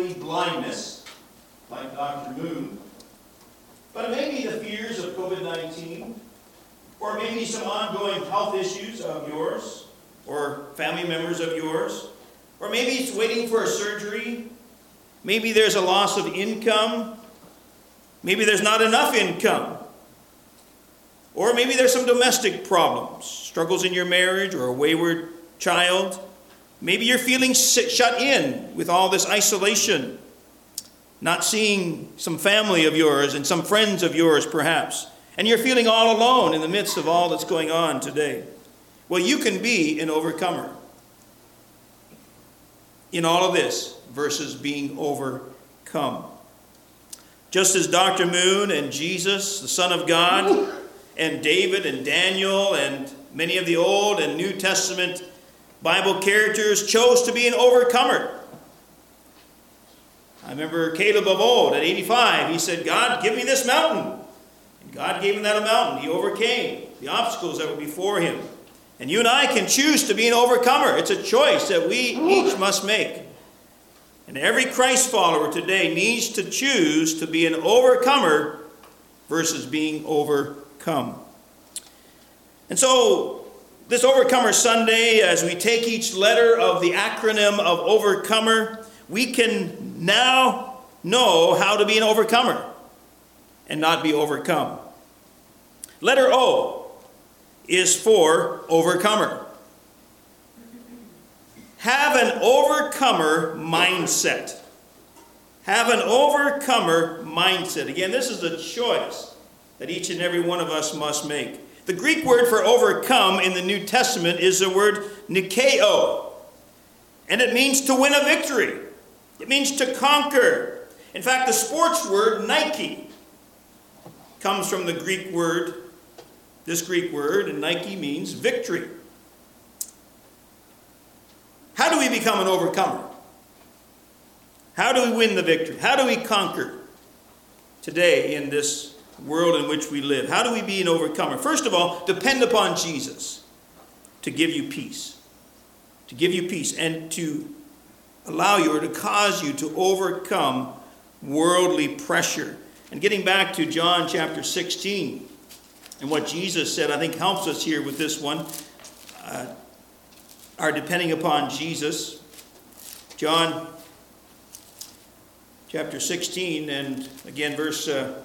temporary blindness, like Dr. Moon, but it may be the fears of COVID-19, or maybe some ongoing health issues of yours, or family members of yours, or maybe it's waiting for a surgery. Maybe there's a loss of income. Maybe there's not enough income. Or maybe there's some domestic problems, struggles in your marriage or a wayward child. Maybe you're feeling shut in with all this isolation, not seeing some family of yours and some friends of yours perhaps. And you're feeling all alone in the midst of all that's going on today. Well, you can be an overcomer in all of this versus being overcome. Just as Dr. Moon and Jesus, the Son of God, and David and Daniel and many of the Old and New Testament Bible characters chose to be an overcomer. I remember Caleb of old at 85. He said, God, give me this mountain. And God gave him that mountain. He overcame the obstacles that were before him. And you and I can choose to be an overcomer. It's a choice that we each must make. And every Christ follower today needs to choose to be an overcomer versus being overcome. And so, this Overcomer Sunday, as we take each letter of the acronym of Overcomer, we can now know how to be an overcomer and not be overcome. Letter O is for overcomer. Have an overcomer mindset. Have an overcomer mindset. Again, this is a choice that each and every one of us must make. The Greek word for overcome in the New Testament is the word nikeo. And it means to win a victory. It means to conquer. In fact, the sports word Nike comes from the Greek word, this Greek word, and Nike means victory. How do we become an overcomer? How do we win the victory? How do we conquer today in this world in which we live? How do we be an overcomer? First of all, depend upon Jesus to give you peace. To give you peace and to allow you or to cause you to overcome worldly pressure. And getting back to John chapter 16 and what Jesus said, I think helps us here with this one. Are depending upon Jesus. John chapter 16 and again verse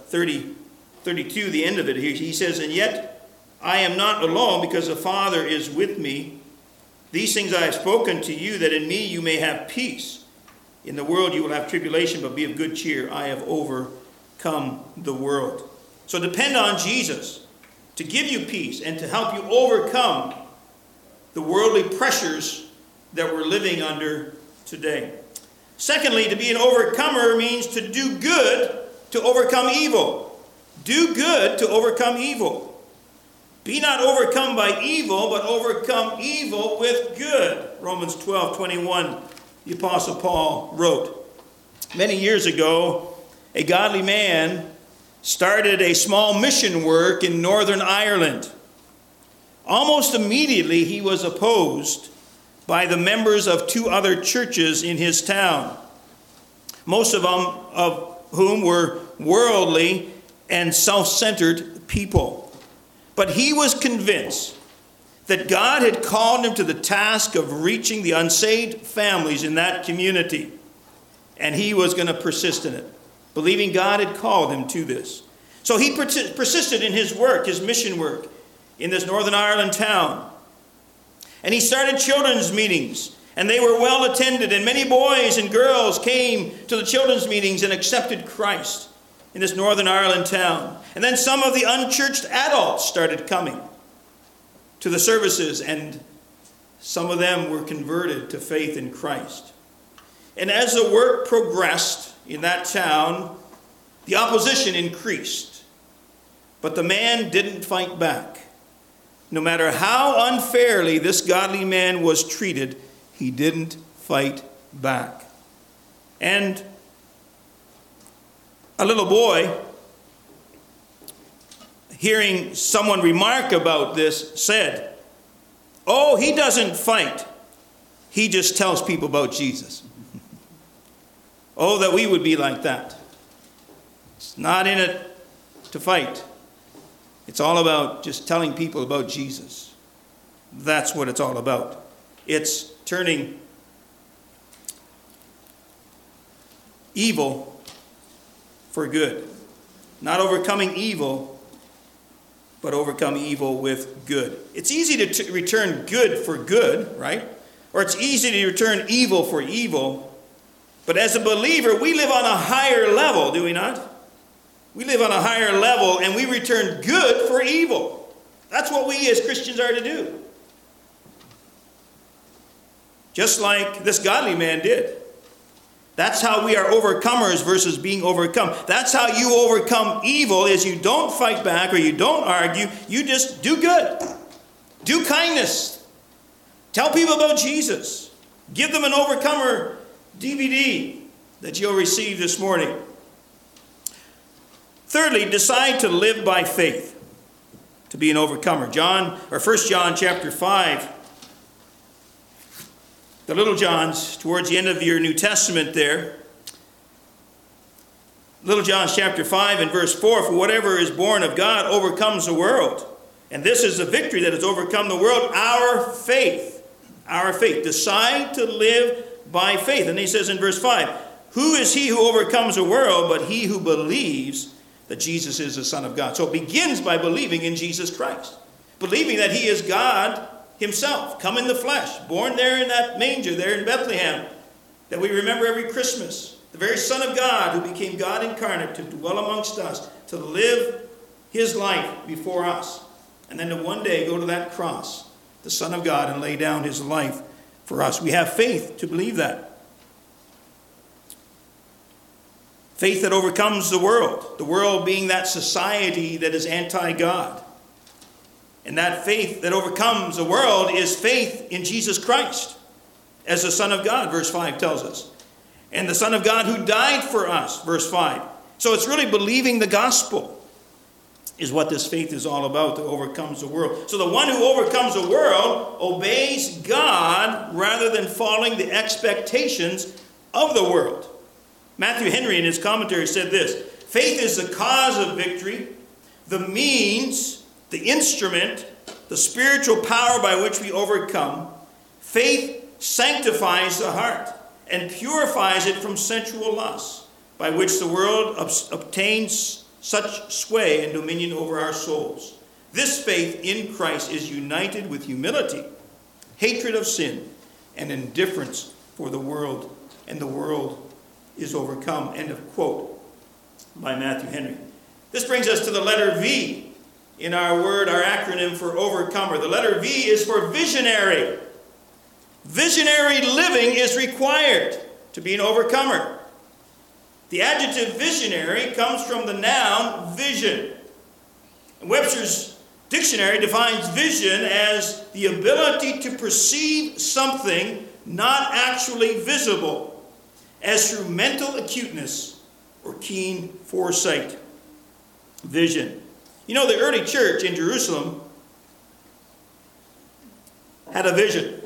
32, the end of it. He says, and yet I am not alone because the Father is with me. These things I have spoken to you, that in me you may have peace. In the world you will have tribulation, but be of good cheer. I have overcome the world. So depend on Jesus to give you peace and to help you overcome the worldly pressures that we're living under today. Secondly, to be an overcomer means to do good to overcome evil. Do good to overcome evil. Be not overcome by evil, but overcome evil with good. Romans 12:21, the Apostle Paul wrote. Many years ago, a godly man started a small mission work in Northern Ireland. Almost immediately, he was opposed by the members of two other churches in his town, most of whom were worldly and self-centered people. But he was convinced that God had called him to the task of reaching the unsaved families in that community, and he was going to persist in it, believing God had called him to this. So he persisted in his work, his mission work, in this Northern Ireland town. And he started children's meetings, and they were well attended, and many boys and girls came to the children's meetings and accepted Christ in this Northern Ireland town. And then some of the unchurched adults started coming to the services, and some of them were converted to faith in Christ. And as the work progressed in that town, the opposition increased. But the man didn't fight back. No matter how unfairly this godly man was treated, he didn't fight back. And a little boy, hearing someone remark about this, said, "Oh, he doesn't fight. He just tells people about Jesus." Oh, that we would be like that. It's not in it to fight. It's all about just telling people about Jesus. That's what it's all about. It's turning evil for good. Not overcoming evil, but overcome evil with good. It's easy to return good for good, right? Or it's easy to return evil for evil. But as a believer, we live on a higher level, do we not? We live on a higher level and we return good for evil. That's what we as Christians are to do. Just like this godly man did. That's how we are overcomers versus being overcome. That's how you overcome evil, is you don't fight back or you don't argue. You just do good. Do kindness. Tell people about Jesus. Give them an overcomer DVD that you'll receive this morning. Thirdly, decide to live by faith to be an overcomer. 1 John chapter 5. The little Johns, towards the end of your New Testament there. Little John chapter 5 and verse 4, for whatever is born of God overcomes the world. And this is the victory that has overcome the world, our faith. Our faith. Decide to live by faith. And he says in verse 5, who is he who overcomes the world but he who believes that Jesus is the Son of God? So it begins by believing in Jesus Christ. Believing that he is God himself, come in the flesh, born there in that manger there in Bethlehem that we remember every Christmas. The very Son of God who became God incarnate to dwell amongst us, to live his life before us, and then to one day go to that cross, the Son of God, and lay down his life for us. We have faith to believe that. Faith that overcomes the world being that society that is anti-God. And that faith that overcomes the world is faith in Jesus Christ as the Son of God, verse 5 tells us. And the Son of God who died for us, verse 5. So it's really believing the gospel is what this faith is all about, that overcomes the world. So the one who overcomes the world obeys God rather than following the expectations of the world. Matthew Henry in his commentary said this, faith is the cause of victory, the means, the instrument, the spiritual power by which we overcome. Faith sanctifies the heart and purifies it from sensual lusts, by which the world obtains such sway and dominion over our souls. This faith in Christ is united with humility, hatred of sin, and indifference for the world, and the world is overcome. End of quote by Matthew Henry. This brings us to the letter V in our acronym for overcomer. The letter V is for visionary. Visionary living is required to be an overcomer. The adjective visionary comes from the noun vision. And Webster's dictionary defines vision as the ability to perceive something not actually visible, as through mental acuteness or keen foresight. Vision. You know, the early church in Jerusalem had a vision.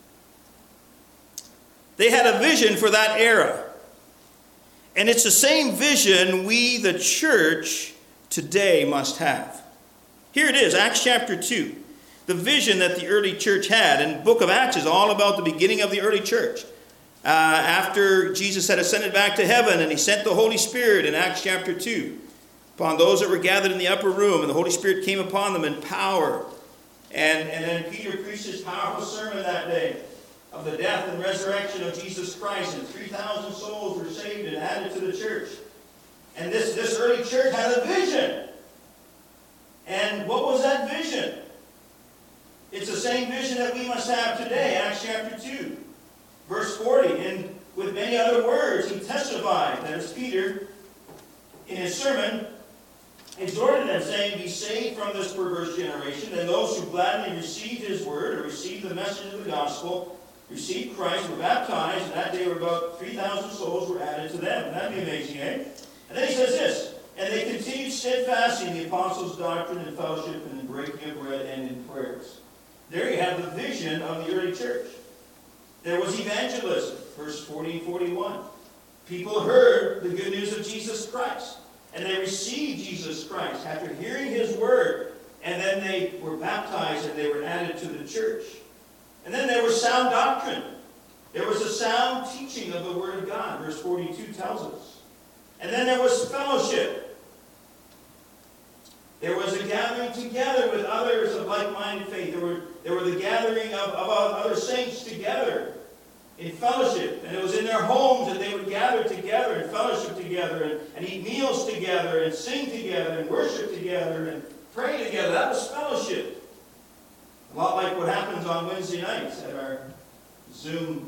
They had a vision for that era. And it's the same vision we, the church, today must have. Here it is, Acts chapter 2. The vision that the early church had. And the book of Acts is all about the beginning of the early church. After Jesus had ascended back to heaven and he sent the Holy Spirit in Acts chapter 2. Upon those that were gathered in the upper room, and the Holy Spirit came upon them in power. And then Peter preached his powerful sermon that day of the death and resurrection of Jesus Christ, and 3,000 souls were saved and added to the church. And this early church had a vision. And what was that vision? It's the same vision that we must have today, Acts chapter 2, verse 40. And with many other words, he testified, that is Peter, in his sermon, exhorted them, saying, be saved from this perverse generation. And those who gladly received his word, or received the message of the gospel, received Christ, were baptized, and that day were about 3,000 souls were added to them. That'd be amazing, eh? And then he says this, and they continued steadfastly in the apostles' doctrine and fellowship and in breaking of bread and in prayers. There you have the vision of the early church. There was evangelism, verse 40 and 41. People heard the good news of Jesus Christ. And they received Jesus Christ after hearing his word. And then they were baptized and they were added to the church. And then there was sound doctrine. There was a sound teaching of the word of God. Verse 42 tells us. And then there was fellowship. There was a gathering together with others of like-minded faith. There were the gathering of other saints together in fellowship. And it was in their homes that they would gather together and fellowship together and eat meals together and sing together and worship together and pray together. That was fellowship. A lot like what happens on Wednesday nights at our Zoom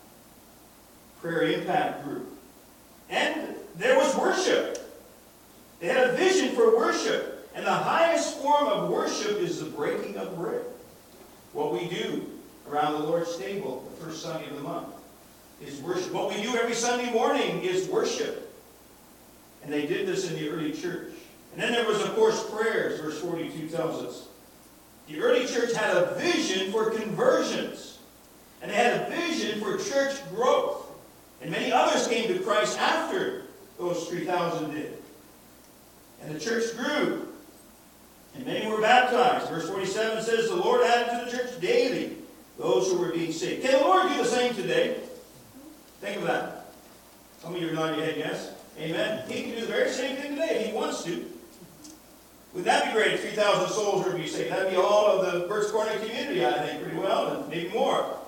prayer impact group. And there was worship. They had a vision for worship. And the highest form of worship is the breaking of bread. What we do around the Lord's table the first Sunday of the month is worship. What we do every Sunday morning is worship. And they did this in the early church. And then there was, of course, prayers, verse 42 tells us. The early church had a vision for conversions. And they had a vision for church growth. And many others came to Christ after those 3,000 did. And the church grew. And many were baptized. Verse 47 says, the Lord added to the church daily those who were being saved. Can the Lord do the same today? Think of that. Some of you are nodding your head, yes? Amen. He can do the very same thing today if he wants to. Wouldn't that be great if 3,000 souls were to be saved? That would be all of the Birch Corner community, I think, pretty well, and maybe more.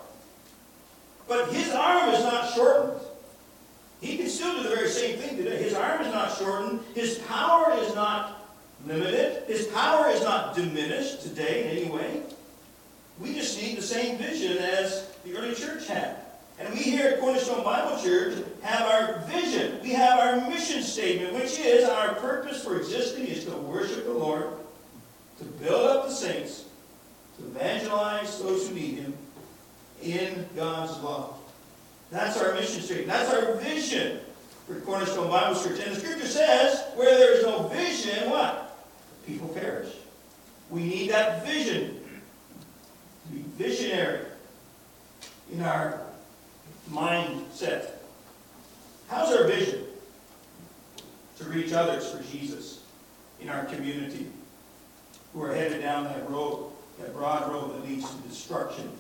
But his arm is not shortened. He can still do the very same thing today. His arm is not shortened. His power is not limited. His power is not diminished today in any way. We just need the same vision as the early church had. And we here at Cornerstone Bible Church have our vision. We have our mission statement, which is our purpose for existing is to worship the Lord, to build up the saints, to evangelize those who need him in God's love. That's our mission statement. That's our vision for Cornerstone Bible Church. And the scripture says, where there is no vision, what? People perish. We need that vision. To be visionary in our mindset. How's our vision? To reach others for Jesus in our community who are headed down that road, that broad road that leads to destruction.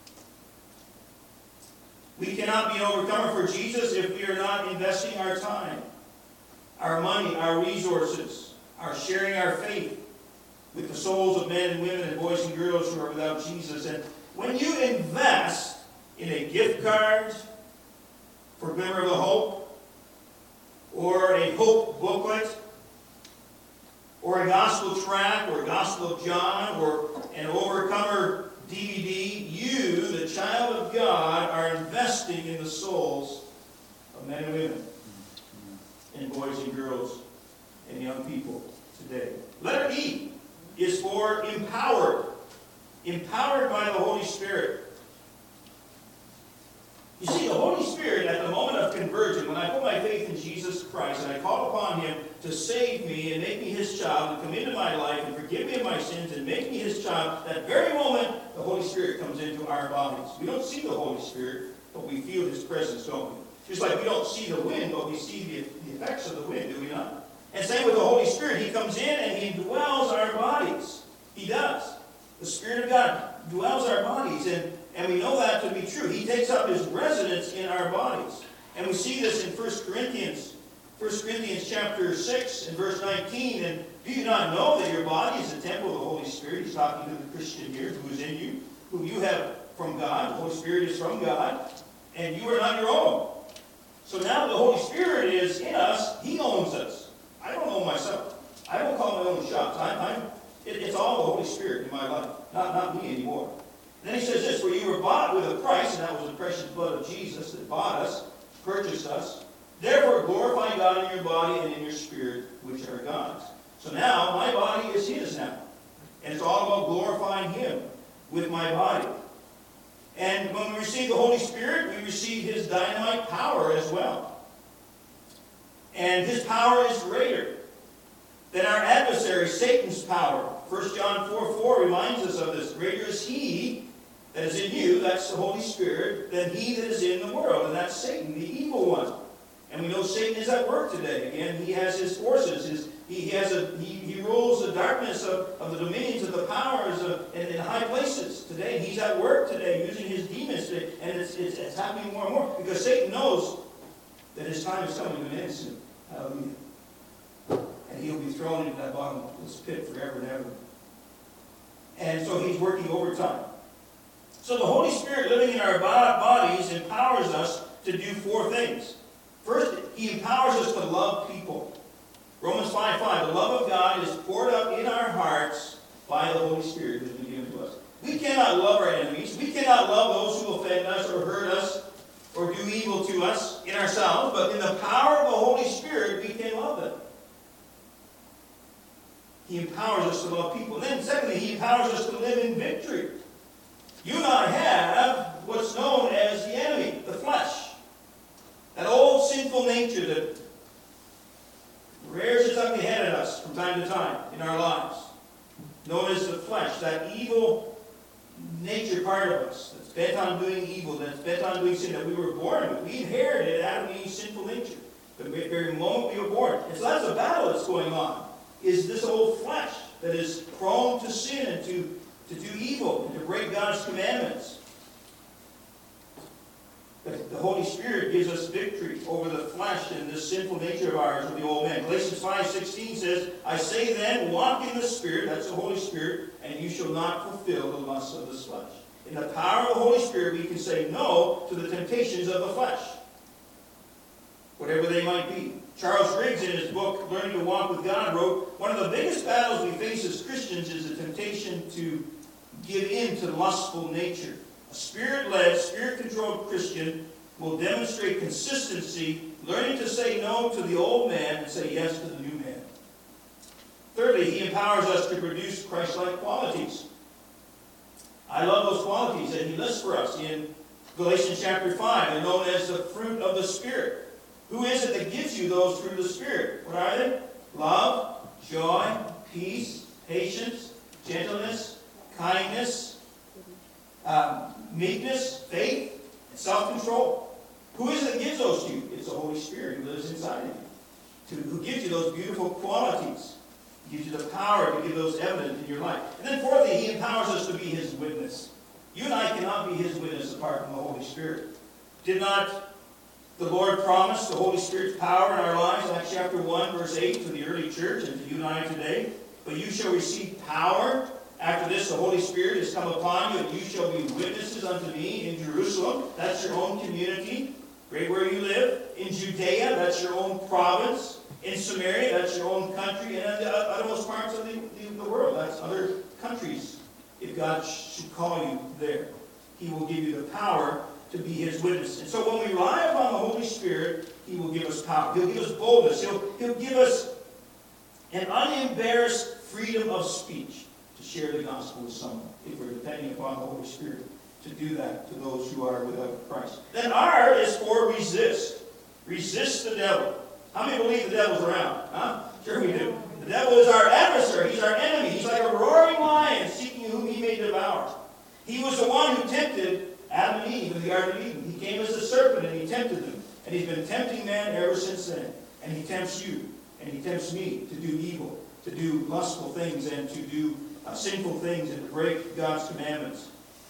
We cannot be an overcomer for Jesus if we are not investing our time, our money, our resources, our sharing our faith with the souls of men and women and boys and girls who are without Jesus. And when you invest in a gift card for Glimmer of the Hope, or a Hope booklet, or a Gospel tract, or a Gospel of John, or an Overcomer DVD, you, the child of God, are investing in the souls of men and women, and boys and girls, and young people today. Letter E is for empowered. Empowered by the Holy Spirit. You see, the Holy Spirit, at the moment of conversion, when I put my faith in Jesus Christ, and I call upon him to save me and make me his child, and come into my life and forgive me of my sins and make me his child, that very moment, the Holy Spirit comes into our bodies. We don't see the Holy Spirit, but we feel his presence, don't we? Just like we don't see the wind, but we see the effects of the wind, do we not? And same with the Holy Spirit. He comes in and he dwells our bodies. He does. The Spirit of God dwells our bodies, and we know that to be true. He takes up his residence in our bodies. And we see this in 1 Corinthians chapter 6 and verse 19. And do you not know that your body is the temple of the Holy Spirit? He's talking to the Christian here who is in you, whom you have from God. The Holy Spirit is from God, and you are not your own. So now the Holy Spirit is in us. He owns us. I don't own myself. I don't call my own shots. It's all the Holy Spirit in my life, not me anymore. And then he says this, for you were bought with a price, and that was the precious blood of Jesus that bought us, purchased us. Therefore glorify God in your body and in your spirit, which are God's. So now my body is his now. And it's all about glorifying him with my body. And when we receive the Holy Spirit, we receive his dynamite power as well. And his power is greater than our adversary, Satan's power. 1 John 4:4 reminds us of this. Greater is he that is in you, that's the Holy Spirit, than he that is in the world. And that's Satan, the evil one. And we know Satan is at work today. Again, he has his forces. He rules the darkness of the dominions of the powers in high places today. He's at work today using his demons today. And it's happening more and more because Satan knows that his time is coming to an end soon. Hallelujah. And he'll be thrown into that bottomless pit forever and ever. And so he's working overtime. So the Holy Spirit living in our bodies empowers us to do 4 things. First, he empowers us to love people. Romans 5:5, the love of God is poured out in our hearts by the Holy Spirit who has been given to us. We cannot love our enemies. We cannot love those who offend us or hurt us or do evil to us in ourselves, but in the power of the Holy Spirit, we can love them. He empowers us to love people. And then secondly, he empowers us to live in victory. You and I have what's known as the enemy, the flesh. That old sinful nature that rears its ugly head at us from time to time in our lives. Known as the flesh, that evil nature part of us that's bent on doing evil, that's bent on doing sin that we were born with. We inherited Adam and Eve's sinful nature the very moment we were born. And so that's a battle that's going on, is this old flesh that is prone to sin and to do evil and to break God's commandments. But the Holy Spirit gives us victory over the flesh and this sinful nature of ours, of the old man. Galatians 5:16 says, I say then, walk in the Spirit, that's the Holy Spirit, and you shall not fulfill the lusts of this flesh. In the power of the Holy Spirit, we can say no to the temptations of the flesh, whatever they might be. Charles Riggs, in his book, Learning to Walk with God, wrote, one of the biggest battles we face as Christians is the temptation to give in to lustful nature. A Spirit-led, Spirit-controlled Christian will demonstrate consistency, learning to say no to the old man and say yes to the new man. Thirdly, he empowers us to produce Christ-like qualities. I love those qualities that he lists for us in Galatians chapter 5. They're known as the fruit of the Spirit. Who is it that gives you those fruit of the Spirit? What are they? Love, joy, peace, patience, gentleness, kindness, meekness, faith, and self-control. Who is it that gives those to you? It's the Holy Spirit who lives inside of you, who gives you those beautiful qualities. He gives you the power to give those evident in your life. And then fourthly, he empowers us to be his witness. You and I cannot be his witness apart from the Holy Spirit. Did not the Lord promise the Holy Spirit's power in our lives? Acts chapter 1, verse 8, to the early church and to you and I today. But you shall receive power. After this, the Holy Spirit has come upon you, and you shall be witnesses unto me in Jerusalem. That's your own community, right where you live. In Judea, that's your own province. In Samaria, that's your own country. And in the uttermost parts of the world, that's other countries. If God should call you there, he will give you the power to be his witness. And so when we rely upon the Holy Spirit, he will give us power. He'll give us boldness. He'll give us an unembarrassed freedom of speech to share the gospel with someone, if we're depending upon the Holy Spirit to do that to those who are without Christ. Then R is for resist. Resist the devil. How many believe the devil's around? Huh? Sure we do. The devil is our adversary. He's our enemy. He's like a roaring lion seeking whom he may devour. He was the one who tempted Adam and Eve in the Garden of Eden. He came as a serpent and he tempted them. And he's been tempting man ever since then. And he tempts you and he tempts me to do evil, to do lustful things and to do sinful things and to break God's commandments.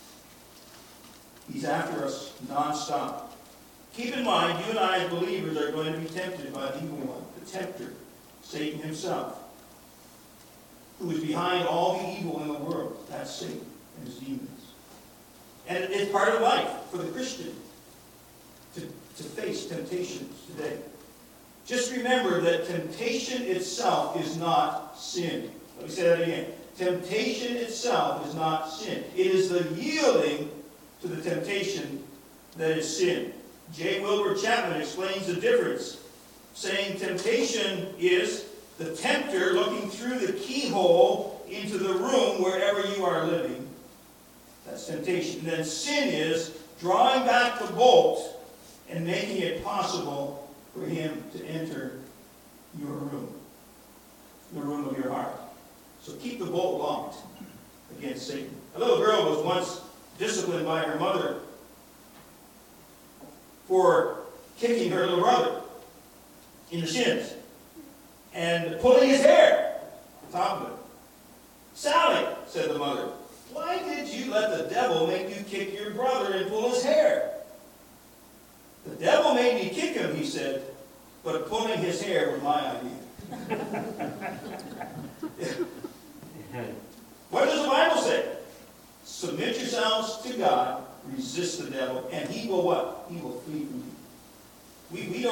He's after us nonstop. Keep in mind, you and I as believers are going to be tempted by the evil one, the tempter, Satan himself, who is behind all the evil in the world. That's Satan and his demons. And it's part of life for the Christian to face temptations today. Just remember that temptation itself is not sin. Let me say that again. Temptation itself is not sin. It is the yielding to the temptation that is sin. J. Wilbur Chapman explains the difference, saying temptation is the tempter looking through the keyhole into the room wherever you are living. That's temptation. And then sin is drawing back the bolt and making it possible for him to enter your room, the room of your heart. So keep the bolt locked against Satan. A little girl was once disciplined by her mother for kicking her little brother. in the shins and pulling his hair on top of it. "Sally," said the mother, "why did you let the devil make you kick your brother and pull his hair?" "The devil made me kick him," he said, "but pulling his hair was my idea." What does the Bible say? Submit yourselves to God, resist the devil, and he will what? He will flee from you. We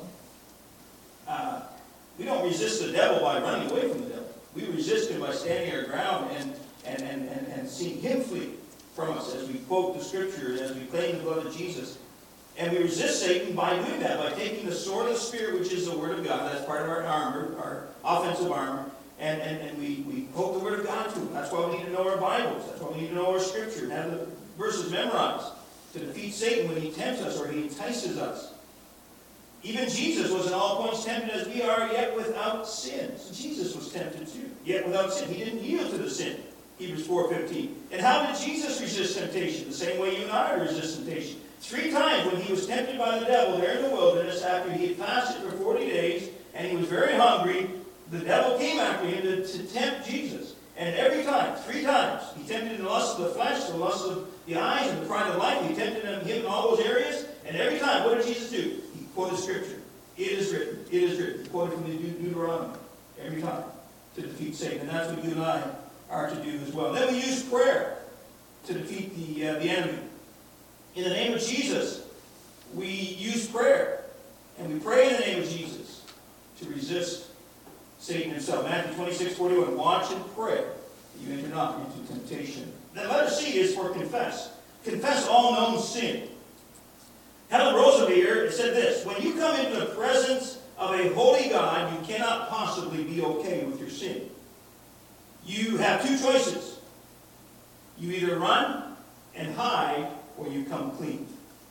don't resist the devil by running away from the devil. We resist him by standing our ground and seeing him flee from us as we quote the scripture, as we claim the blood of Jesus. And we resist Satan by doing that, by taking the sword of the Spirit, which is the Word of God. That's part of our armor, our offensive armor. And we quote the Word of God to him. That's why we need to know our Bibles. That's why we need to know our scripture and have the verses memorized to defeat Satan when he tempts us or he entices us. Even Jesus was in all points tempted as we are, yet without sin. So Jesus was tempted too, yet without sin. He didn't yield to the sin. Hebrews 4:15. And how did Jesus resist temptation? The same way you and I resist temptation. 3 times when he was tempted by the devil there in the wilderness, after he had fasted for 40 days, and he was very hungry, the devil came after him to tempt Jesus. And every time, 3 times, he tempted him in the lust of the flesh, the lust of the eyes, and the pride of life. He tempted him in all those areas. And every time, what did Jesus do? He quoted scripture. It is written. It is written. He quoted from the Deuteronomy every time to defeat Satan. And that's what you and I are to do as well. Then we use prayer to defeat the enemy. In the name of Jesus, we use prayer. And we pray in the name of Jesus to resist Satan himself. Matthew 26:41. Watch and pray that you enter not into temptation. Then letter C is for confess. Confess all known sin. Helen Roseveare said this: when you come into the presence of a holy God, you cannot possibly be okay with your sin. You have 2 choices. You either run and hide, or you come clean.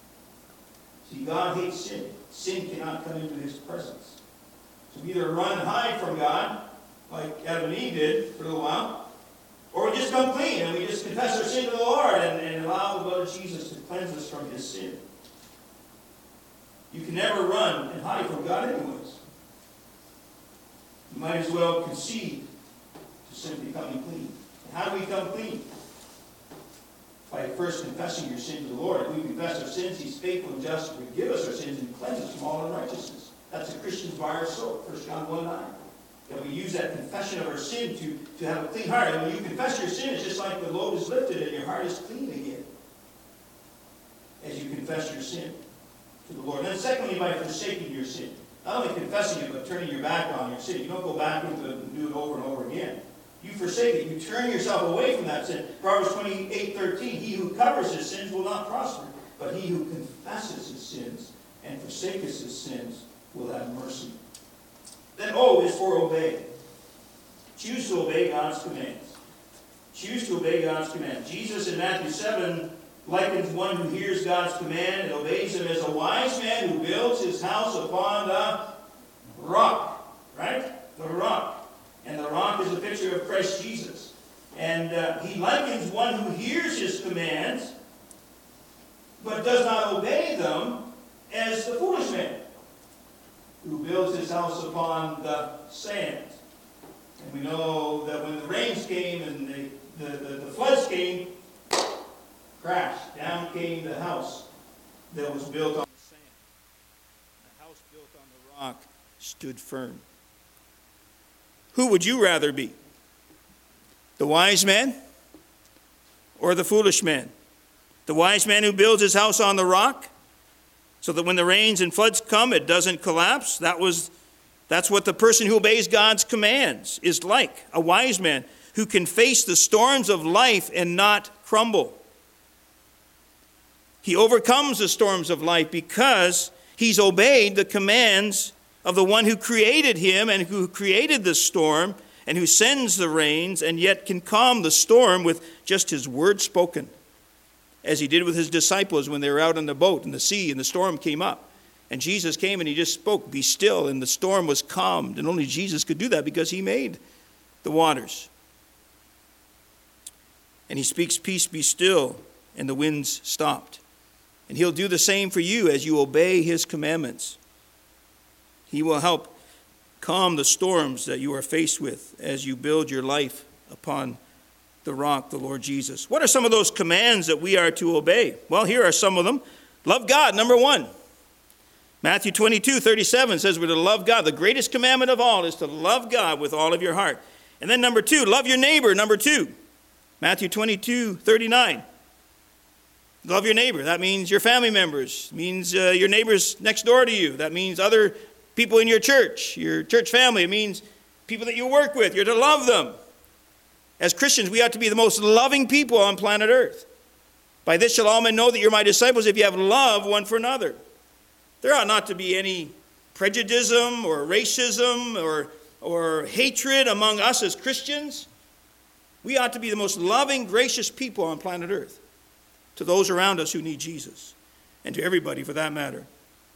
See, God hates sin. Sin cannot come into his presence. So we either run and hide from God, like Adam and Eve did for a little while, or we just come clean and we just confess our sin to the Lord and allow the blood of Jesus to cleanse us from his sin. You can never run and hide from God anyways. You might as well concede to simply coming clean. And how do we come clean? By first confessing your sin to the Lord. If we confess our sins, he's faithful and just to forgive us our sins and cleanse us from all unrighteousness. That's a Christian's bar of soap, 1 John 1:9. That we use that confession of our sin to have a clean heart. And when you confess your sin, it's just like the load is lifted and your heart is clean again. As you confess your sin to the Lord. And then secondly, by forsaking your sin. Not only confessing it, but turning your back on your sin. You don't go back into it and do it over and over again. You forsake it. You turn yourself away from that sin. Proverbs 28:13. He who covers his sins will not prosper, but he who confesses his sins and forsakes his sins will have mercy. Then O is for obey. Choose to obey God's commands. Choose to obey God's commands. Jesus in Matthew 7 likens one who hears God's command and obeys him as a wise man who builds his house upon the rock. Right? The rock. And the rock is a picture of Christ Jesus. And he likens one who hears his commands but does not obey them as the foolish man who builds his house upon the sand. And we know that when the rains came and the floods came, crash, down came the house that was built on the sand. The house built on the rock stood firm. Who would you rather be? The wise man or the foolish man? The wise man who builds his house on the rock so that when the rains and floods come, it doesn't collapse. That's what the person who obeys God's commands is like. A wise man who can face the storms of life and not crumble. He overcomes the storms of life because he's obeyed the commands of the one who created him and who created the storm and who sends the rains and yet can calm the storm with just his word spoken, as he did with his disciples when they were out on the boat in the sea and the storm came up. And Jesus came and he just spoke, "Be still," and the storm was calmed. And only Jesus could do that because he made the waters. And he speaks, "Peace, be still," and the winds stopped. And he'll do the same for you as you obey his commandments. He will help calm the storms that you are faced with as you build your life upon the rock, the Lord Jesus. What are some of those commands that we are to obey? Well, here are some of them. Love God, number 1. Matthew 22:37 says we're to love God. The greatest commandment of all is to love God with all of your heart. And then number 2, love your neighbor, number 2. Matthew 22:39. Love your neighbor. That means your family members. It means your neighbors next door to you. That means other people in your church family. It means people that you work with. You're to love them. As Christians, we ought to be the most loving people on planet Earth. By this shall all men know that you're my disciples if you have love one for another. There ought not to be any prejudice or racism or hatred among us as Christians. We ought to be the most loving, gracious people on planet Earth to those around us who need Jesus, and to everybody for that matter.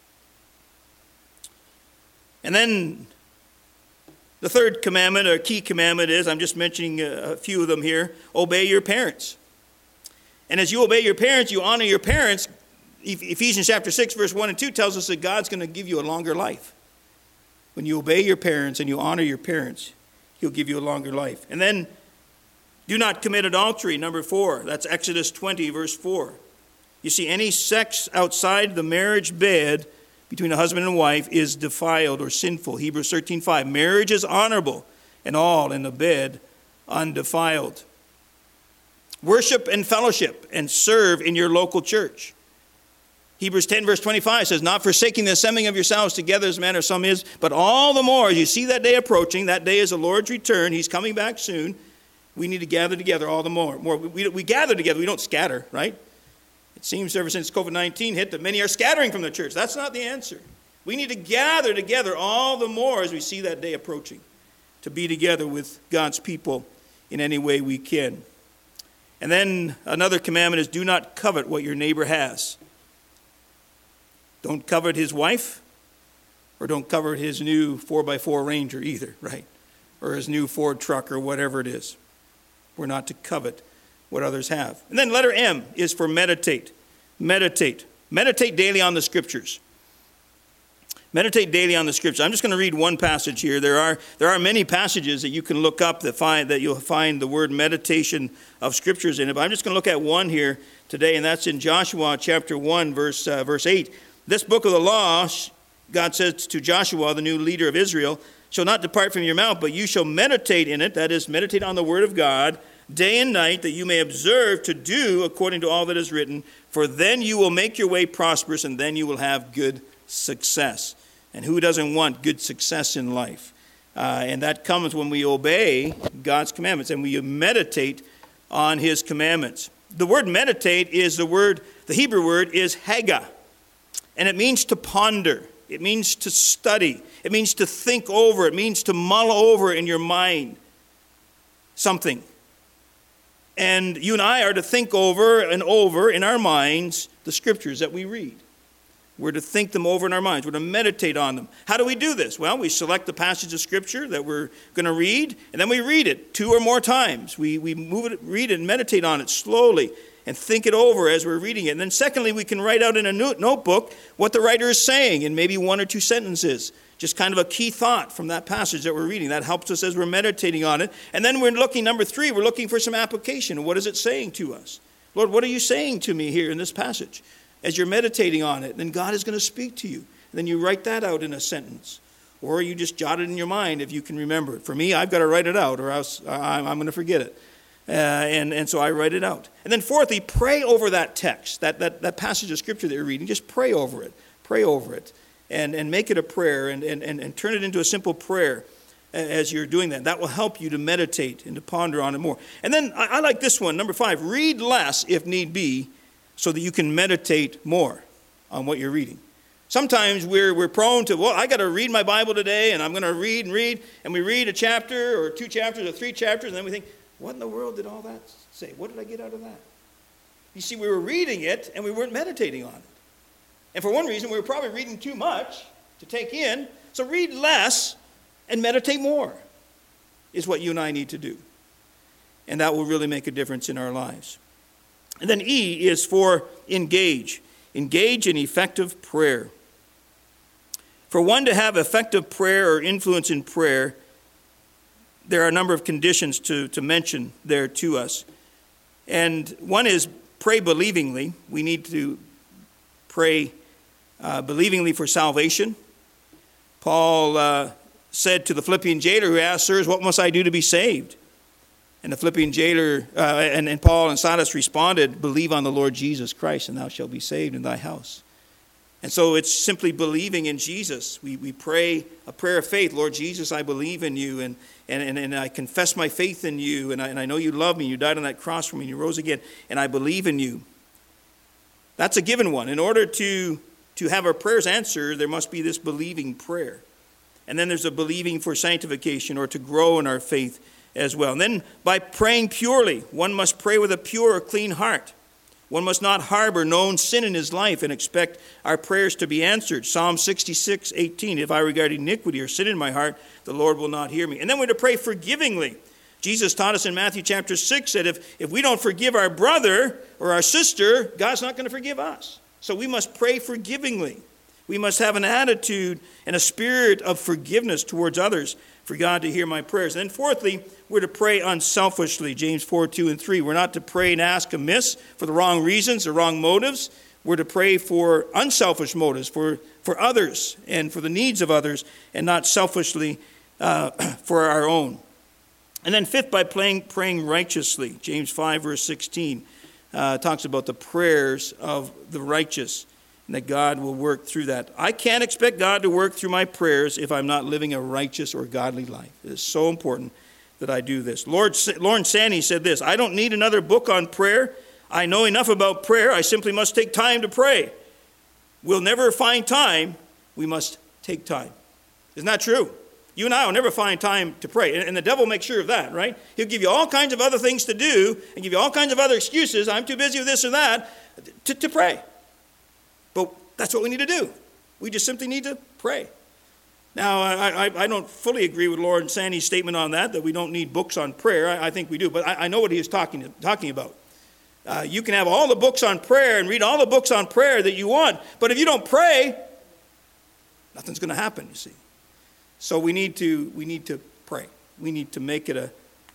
And then the third commandment, or key commandment, is, I'm just mentioning a few of them here, obey your parents. And as you obey your parents, you honor your parents. Ephesians chapter 6, verse 1 and 2 tells us that God's going to give you a longer life. When you obey your parents and you honor your parents, He'll give you a longer life. And then, do not commit adultery, number 4. That's Exodus 20, verse 4. You see, any sex outside the marriage bed between a husband and wife is defiled or sinful. Hebrews 13:5. Marriage is honorable, and all in the bed undefiled. Worship and fellowship and serve in your local church. Hebrews 10, verse 25 says, not forsaking the assembling of yourselves together as manner of some is, but all the more as you see that day approaching. That day is the Lord's return. He's coming back soon. We need to gather together all the more. We gather together. We don't scatter, right? It seems ever since COVID-19 hit that many are scattering from the church. That's not the answer. We need to gather together all the more as we see that day approaching, to be together with God's people in any way we can. And then another commandment is do not covet what your neighbor has. Don't covet his wife, or don't covet his new 4x4 Ranger either, right? Or his new Ford truck or whatever it is. We're not to covet what others have. And then letter M is for meditate. Meditate. Meditate daily on the Scriptures. Meditate daily on the Scriptures. I'm just going to read one passage here. There are many passages that you can look up that you'll find the word meditation of Scriptures in it. But I'm just going to look at one here today, and that's in Joshua chapter 1, verse 8. This book of the law, God says to Joshua, the new leader of Israel, shall not depart from your mouth, but you shall meditate in it, that is, meditate on the word of God, day and night, that you may observe to do according to all that is written, for then you will make your way prosperous, and then you will have good success. And who doesn't want good success in life? And that comes when we obey God's commandments, and we meditate on His commandments. The word meditate is the Hebrew word is haggah, and it means to ponder. It means to study. It means to think over. It means to mull over in your mind something. And you and I are to think over and over in our minds the Scriptures that we read. We're to think them over in our minds. We're to meditate on them. How do we do this? Well, we select the passage of Scripture that we're going to read, and then we read it 2 or more times. We read it and meditate on it slowly and think it over as we're reading it. And then secondly, we can write out in a notebook what the writer is saying in maybe 1 or 2 sentences. Just kind of a key thought from that passage that we're reading. That helps us as we're meditating on it. And then we're looking, number 3, we're looking for some application. What is it saying to us? Lord, what are you saying to me here in this passage? As you're meditating on it, then God is going to speak to you. And then you write that out in a sentence. Or you just jot it in your mind if you can remember it. For me, I've got to write it out or else I'm going to forget it. And so I write it out. And then fourthly, pray over that text, that passage of Scripture that you're reading. Just pray over it. Pray over it. And make it a prayer and turn it into a simple prayer as you're doing that. That will help you to meditate and to ponder on it more. And then I like this one, number 5. Read less if need be so that you can meditate more on what you're reading. Sometimes we're prone to, well, I got to read my Bible today and I'm going to read, and we read a chapter or 2 chapters or 3 chapters, and then we think, what in the world did all that say? What did I get out of that? You see, we were reading it and we weren't meditating on it. And for one reason, we were probably reading too much to take in. So read less and meditate more is what you and I need to do. And that will really make a difference in our lives. And then E is for engage. Engage in effective prayer. For one to have effective prayer or influence in prayer, there are a number of conditions to mention there to us. And one is pray believingly. We need to pray believingly for salvation. Paul said to the Philippian jailer who asked, "Sirs, what must I do to be saved?" And the Philippian jailer, and Paul and Silas responded, "Believe on the Lord Jesus Christ, and thou shalt be saved in thy house." And so it's simply believing in Jesus. We pray a prayer of faith. Lord Jesus, I believe in you, and I confess my faith in you, and I know you love me. You died on that cross for me, and you rose again, and I believe in you. That's a given one. In order to have our prayers answered, there must be this believing prayer. And then there's a believing for sanctification, or to grow in our faith as well. And then by praying purely, one must pray with a pure or clean heart. One must not harbor known sin in his life and expect our prayers to be answered. Psalm 66:18, if I regard iniquity or sin in my heart, the Lord will not hear me. And then we're to pray forgivingly. Jesus taught us in Matthew chapter 6 that if we don't forgive our brother or our sister, God's not going to forgive us. So we must pray forgivingly. We must have an attitude and a spirit of forgiveness towards others for God to hear my prayers. And then fourthly, we're to pray unselfishly. James 4:2-3. We're not to pray and ask amiss for the wrong reasons or wrong motives. We're to pray for unselfish motives, for others and for the needs of others, and not selfishly for our own. And then fifth, by praying righteously. James 5:16 talks about the prayers of the righteous, and that God will work through that. I can't expect God to work through my prayers if I'm not living a righteous or godly life. It is so important that I do this. Lorne Sanny said this, "I don't need another book on prayer. I know enough about prayer. I simply must take time to pray. We'll never find time. We must take time." Isn't that true? You and I will never find time to pray. And the devil makes sure of that, right? He'll give you all kinds of other things to do and give you all kinds of other excuses. I'm too busy with this or that to pray. But that's what we need to do. We just simply need to pray. Now, I don't fully agree with Lord Sandy's statement on that we don't need books on prayer. I think we do, but I know what he is talking about. You can have all the books on prayer and read all the books on prayer that you want, but if you don't pray, nothing's going to happen, you see. So we need to pray. We need to make it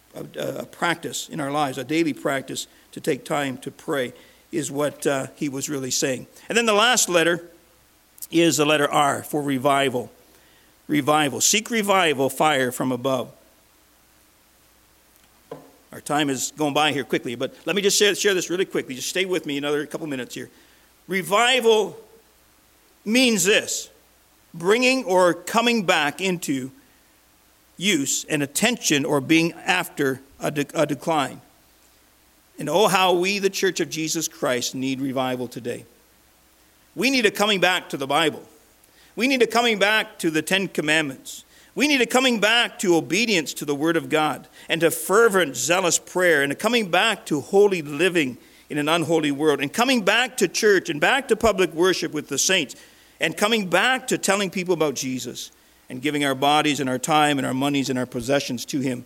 a practice in our lives, a daily practice to take time to pray, is what he was really saying. And then the last letter is the letter R for revival. Revival. Seek revival, fire from above. Our time is going by here quickly, but let me just share this really quickly. Just stay with me another couple minutes here. Revival means this: bringing or coming back into use and attention, or being after a decline. And oh, how we, the Church of Jesus Christ, need revival today. We need a coming back to the Bible. We need a coming back to the Ten Commandments. We need a coming back to obedience to the Word of God, and to fervent, zealous prayer, and a coming back to holy living in an unholy world, and coming back to church and back to public worship with the saints, and coming back to telling people about Jesus and giving our bodies and our time and our monies and our possessions to Him,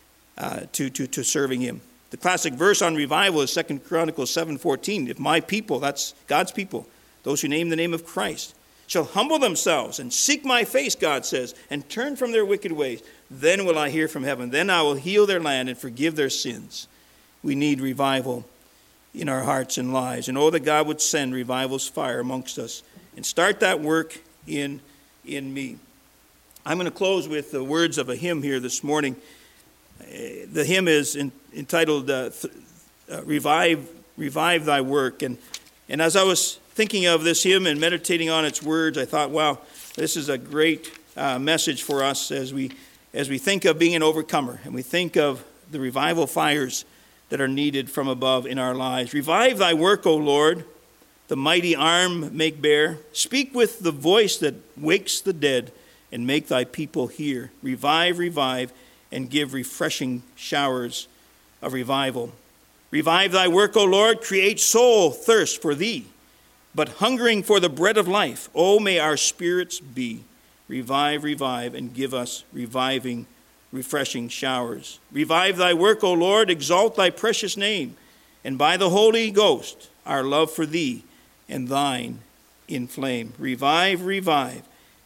to serving Him. The classic verse on revival is 2 Chronicles 7:14. If my people, that's God's people, those who name the name of Christ, shall humble themselves and seek my face, God says, and turn from their wicked ways, then will I hear from heaven. Then I will heal their land and forgive their sins. We need revival in our hearts and lives. And oh, that God would send revival's fire amongst us and start that work in me. I'm going to close with the words of a hymn here this morning. The hymn is entitled Revive Thy Work. And as I was thinking of this hymn and meditating on its words, I thought, wow, this is a great message for us as we think of being an overcomer, and we think of the revival fires that are needed from above in our lives. Revive thy work, O Lord, the mighty arm make bare. Speak with the voice that wakes the dead, and make thy people hear. Revive, revive, and give refreshing showers of revival. Revive thy work, O Lord, create soul thirst for thee, but hungering for the bread of life, oh, may our spirits be. Revive, revive, and give us reviving, refreshing showers. Revive thy work, O Lord, exalt thy precious name, and by the Holy Ghost our love for thee and thine inflame. Revive, revive,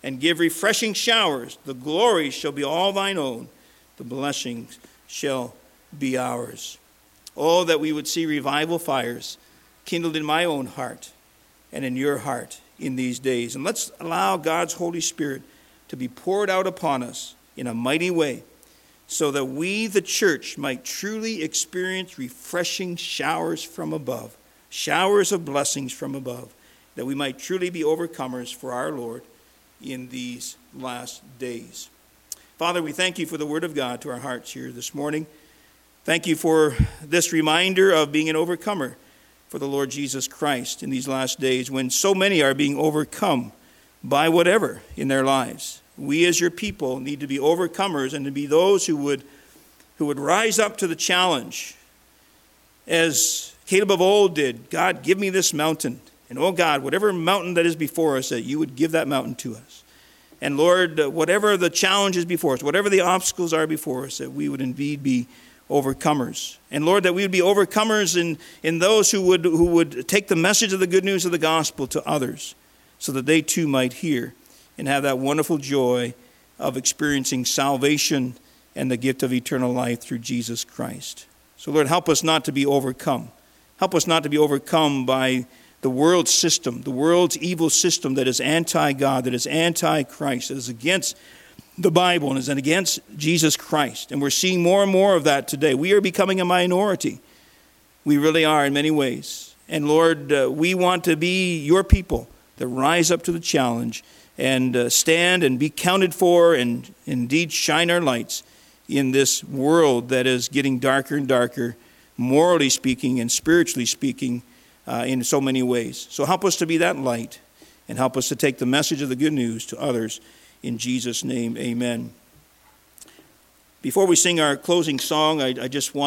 and give refreshing showers. The glory shall be all thine own. The blessings shall be ours. Oh, that we would see revival fires kindled in my own heart and in your heart in these days. And let's allow God's Holy Spirit to be poured out upon us in a mighty way, so that we, the church, might truly experience refreshing showers from above, showers of blessings from above, that we might truly be overcomers for our Lord in these last days. Father, we thank you for the word of God to our hearts here this morning. Thank you for this reminder of being an overcomer for the Lord Jesus Christ in these last days, when so many are being overcome by whatever in their lives. We as your people need to be overcomers and to be those who would rise up to the challenge. As Caleb of old did, God, give me this mountain. And oh God, whatever mountain that is before us, that you would give that mountain to us. And Lord, whatever the challenge is before us, whatever the obstacles are before us, that we would indeed be overcomers. And Lord, that we would be overcomers in those who would take the message of the good news of the gospel to others, so that they too might hear and have that wonderful joy of experiencing salvation and the gift of eternal life through Jesus Christ. So Lord, help us not to be overcome. Help us not to be overcome by the world's system, the world's evil system that is anti-God, that is anti-Christ, that is against the Bible and is against Jesus Christ. And we're seeing more and more of that today. We are becoming a minority. We really are in many ways. And Lord, we want to be your people that rise up to the challenge and stand and be counted for and indeed shine our lights in this world that is getting darker and darker, morally speaking and spiritually speaking, in so many ways. So help us to be that light and help us to take the message of the good news to others. In Jesus' name, amen. Before we sing our closing song, I just want